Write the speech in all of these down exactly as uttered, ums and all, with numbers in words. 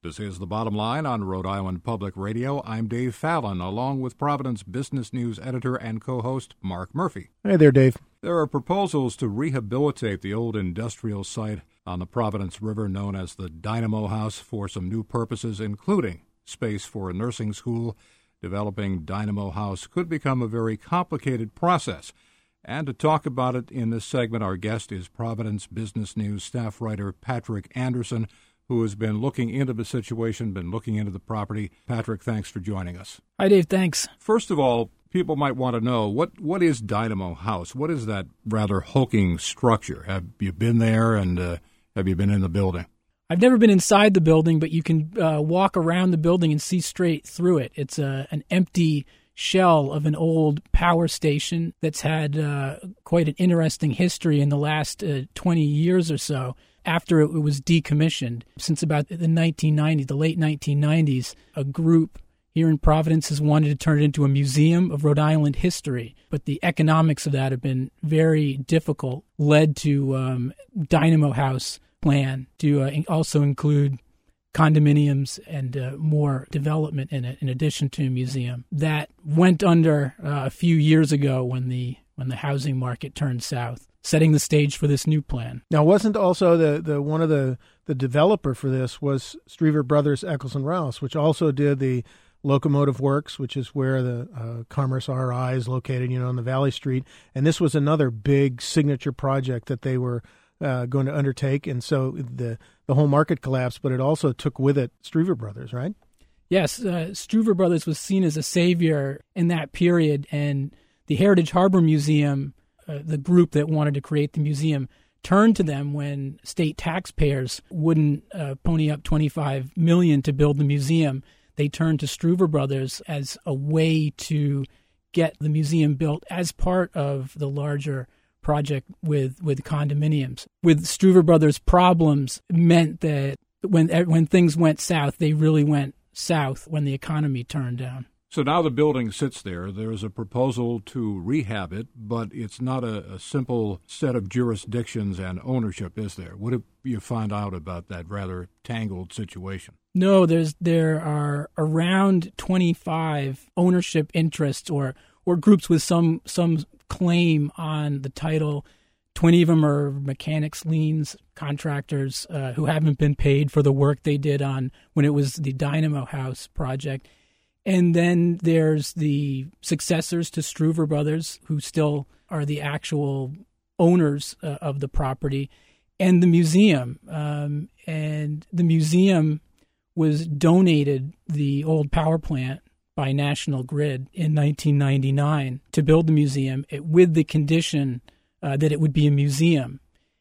This is The Bottom Line on Rhode Island Public Radio. I'm Dave Fallon, along with Providence Business News editor and co-host Mark Murphy. Hey there, Dave. There are proposals to rehabilitate the old industrial site on the Providence River known as the Dynamo House for some new purposes, including space for a nursing school. Developing Dynamo House could become a very complicated process. And to talk about it in this segment, our guest is Providence Business News staff writer Patrick Anderson, who has been looking into the situation, been looking into the property. Patrick, thanks for joining us. Hi, Dave. Thanks. First of all, people might want to know, what, what is Dynamo House? What is that rather hulking structure? Have you been there, and uh, have you been in the building? I've never been inside the building, but you can uh, walk around the building and see straight through it. It's a, an empty shell of an old power station that's had uh, quite an interesting history in the last uh, twenty years or so. After it was decommissioned, since about the nineteen nineties, the late nineteen nineties, a group here in Providence has wanted to turn it into a museum of Rhode Island history. But the economics of that have been very difficult, led to um, Dynamo House plan to uh, also include condominiums and uh, more development in it, in addition to a museum. That went under uh, a few years ago when the when the housing market turned south, setting the stage for this new plan. Now, wasn't also the, the one of the, the developer for this was Streever Brothers Eccles and Rouse, which also did the Locomotive Works, which is where the uh, Commerce R I is located, you know, on the Valley Street. And this was another big signature project that they were uh, going to undertake. And so the the whole market collapsed, but it also took with it Streever Brothers, right? Yes, uh, Streever Brothers was seen as a savior in that period, and the Heritage Harbor Museum, uh, the group that wanted to create the museum, turned to them when state taxpayers wouldn't uh, pony up twenty-five million dollars to build the museum. They turned to Streever Brothers as a way to get the museum built as part of the larger project with, with condominiums. With Streever Brothers' problems meant that when when things went south, they really went south when the economy turned down. So now the building sits there. There's a proposal to rehab it, but it's not a, a simple set of jurisdictions and ownership, is there? What did you find out about that rather tangled situation? No, there's there are around twenty-five ownership interests or or groups with some some claim on the title. twenty of them are mechanics liens, contractors uh, who haven't been paid for the work they did on when it was the Dynamo House project. And then there's the successors to Streever Brothers, who still are the actual owners uh, of the property, and the museum. Um, and the museum was donated the old power plant by National Grid in nineteen ninety-nine to build the museum it, with the condition uh, that it would be a museum.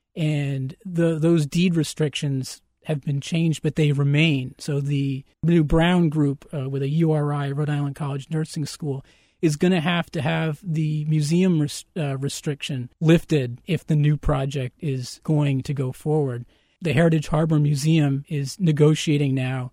And the those deed restrictions have been changed, but they remain. So the new Brown Group uh, with a U R I, Rhode Island College Nursing School, is going to have to have the museum res- uh, restriction lifted if the new project is going to go forward. The Heritage Harbor Museum is negotiating now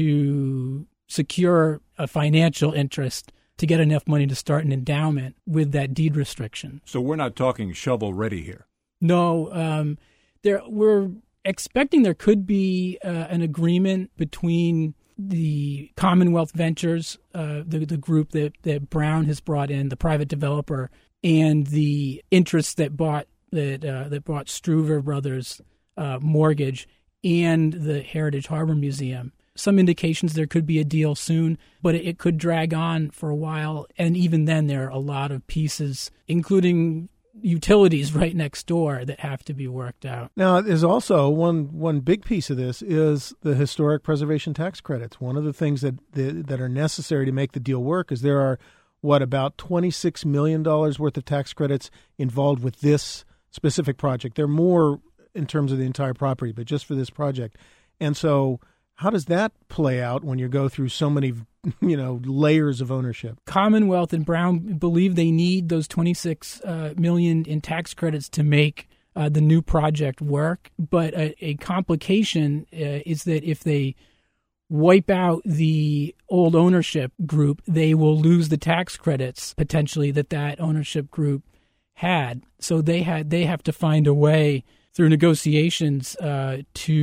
to secure a financial interest to get enough money to start an endowment with that deed restriction. So we're not talking shovel-ready here. No, um, there we're expecting there could be uh, an agreement between the Commonwealth Ventures, uh, the, the group that, that Brown has brought in, the private developer, and the interests that bought that uh, that bought Streever Brothers uh, mortgage and the Heritage Harbor Museum. Some indications there could be a deal soon, but it, it could drag on for a while. And even then, there are a lot of pieces, including utilities right next door, that have to be worked out. Now, there's also one one big piece of this is the historic preservation tax credits. One of the things that that, that are necessary to make the deal work is there are, what, about twenty-six million dollars worth of tax credits involved with this specific project. They're more in terms of the entire property, but just for this project. And so how does that play out when you go through so many, you know, layers of ownership? Commonwealth and Brown believe they need those twenty-six uh, million in tax credits to make uh, the new project work. But a, a complication uh, is that if they wipe out the old ownership group, they will lose the tax credits potentially that that ownership group had. So they had they have to find a way through negotiations uh,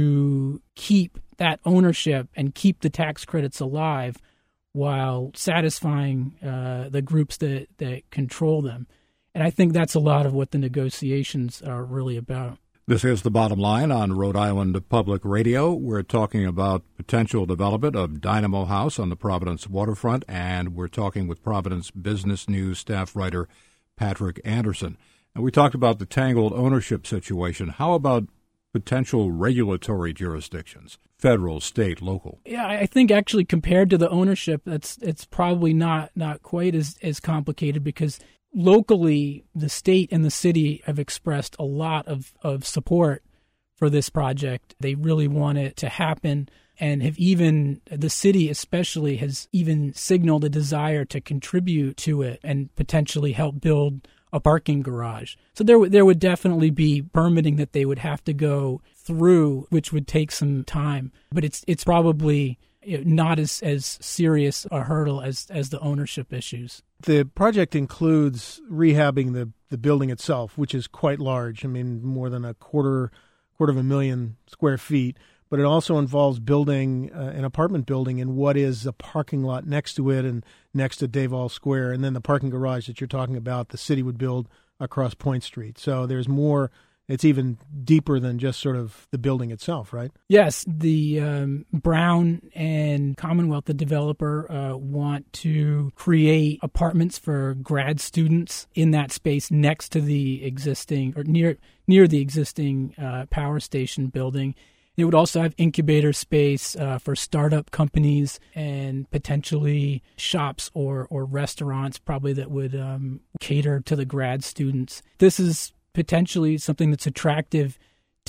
to keep that ownership and keep the tax credits alive while satisfying uh, the groups that, that control them. And I think that's a lot of what the negotiations are really about. This is The Bottom Line on Rhode Island Public Radio. We're talking about potential development of Dynamo House on the Providence waterfront, and we're talking with Providence Business News staff writer Patrick Anderson. And we talked about the tangled ownership situation. How about potential regulatory jurisdictions, federal, state, local? Yeah, I think actually compared to the ownership, that's it's probably not not quite as, as complicated, because locally, the state and the city have expressed a lot of, of support for this project. They really want it to happen, and have even, the city especially, has even signaled a desire to contribute to it and potentially help build a parking garage. So there, there would definitely be permitting that they would have to go through, which would take some time. But it's it's probably not as, as serious a hurdle as, as the ownership issues. The project includes rehabbing the, the building itself, which is quite large. I mean, more than a quarter quarter of a million square feet. But it also involves building uh, an apartment building in what is a parking lot next to it and next to Davall Square. And then the parking garage that you're talking about, the city would build across Point Street. So there's more. It's even deeper than just sort of the building itself, right? Yes, the um, Brown and Commonwealth, the developer, uh, want to create apartments for grad students in that space next to the existing, or near near the existing uh, power station building. It would also have incubator space uh, for startup companies and potentially shops or, or restaurants, probably, that would um, cater to the grad students. This is potentially something that's attractive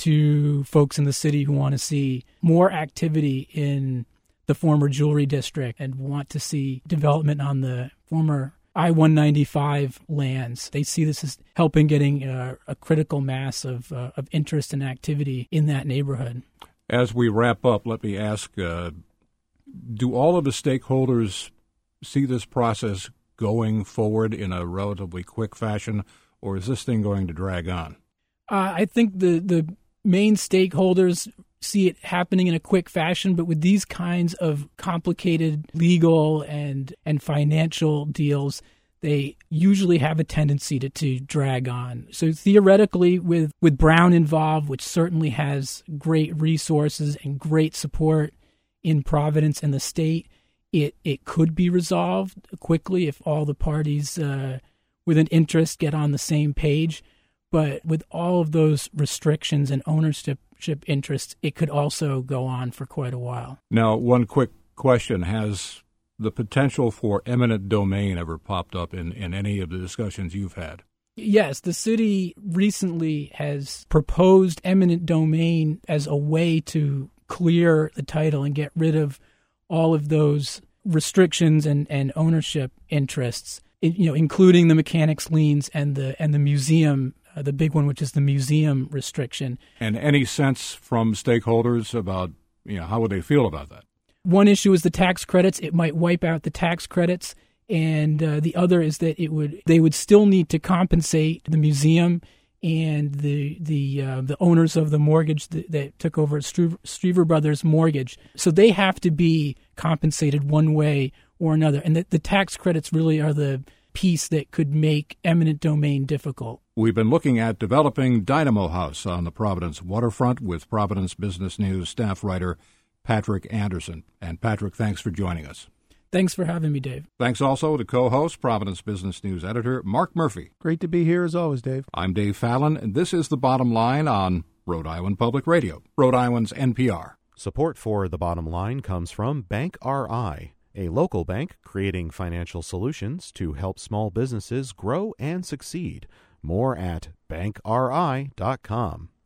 to folks in the city who want to see more activity in the former jewelry district and want to see development on the former I one ninety-five lands. They see this as helping getting uh, a critical mass of uh, of interest and activity in that neighborhood. As we wrap up, let me ask, uh, do all of the stakeholders see this process going forward in a relatively quick fashion, or is this thing going to drag on? Uh, I think the, the main stakeholders see it happening in a quick fashion, but with these kinds of complicated legal and, and financial deals, they usually have a tendency to, to drag on. So theoretically, with, with Brown involved, which certainly has great resources and great support in Providence and the state, it, it could be resolved quickly if all the parties uh, with an interest get on the same page. But with all of those restrictions and ownership interests, it could also go on for quite a while. Now, one quick question. Has the potential for eminent domain ever popped up in, in any of the discussions you've had? Yes, the city recently has proposed eminent domain as a way to clear the title and get rid of all of those restrictions and, and ownership interests, you know, including the mechanics liens and the and the museum, uh, the big one, which is the museum restriction. And any sense from stakeholders about, you know, how would they feel about that? One issue is the tax credits. It might wipe out the tax credits. And uh, the other is that it would they would still need to compensate the museum and the the uh, the owners of the mortgage that, that took over Striever, Striever Brothers Mortgage. So they have to be compensated one way or another. And the, the tax credits really are the piece that could make eminent domain difficult. We've been looking at developing Dynamo House on the Providence waterfront with Providence Business News staff writer Patrick Anderson. And Patrick, thanks for joining us. Thanks for having me, Dave. Thanks also to co-host, Providence Business News editor Mark Murphy. Great to be here as always, Dave. I'm Dave Fallon, and this is The Bottom Line on Rhode Island Public Radio, Rhode Island's N P R. Support for The Bottom Line comes from Bank R I, a local bank creating financial solutions to help small businesses grow and succeed. More at bank r i dot com.